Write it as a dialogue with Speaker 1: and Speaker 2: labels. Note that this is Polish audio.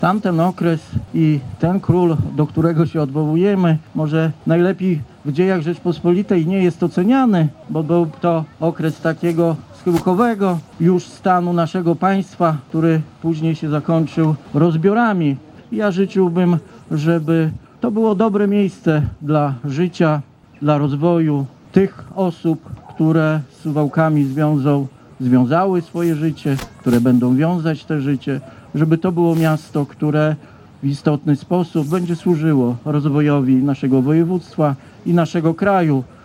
Speaker 1: Tamten okres i ten król, do którego się odwołujemy, może najlepiej w dziejach Rzeczpospolitej nie jest oceniany, bo był to okres takiego schyłkowego już stanu naszego państwa, który później się zakończył rozbiorami. Ja życzyłbym, żeby to było dobre miejsce dla życia, dla rozwoju tych osób, które z Suwałkami związały swoje życie, które będą wiązać te życie, żeby to było miasto, które w istotny sposób będzie służyło rozwojowi naszego województwa i naszego kraju.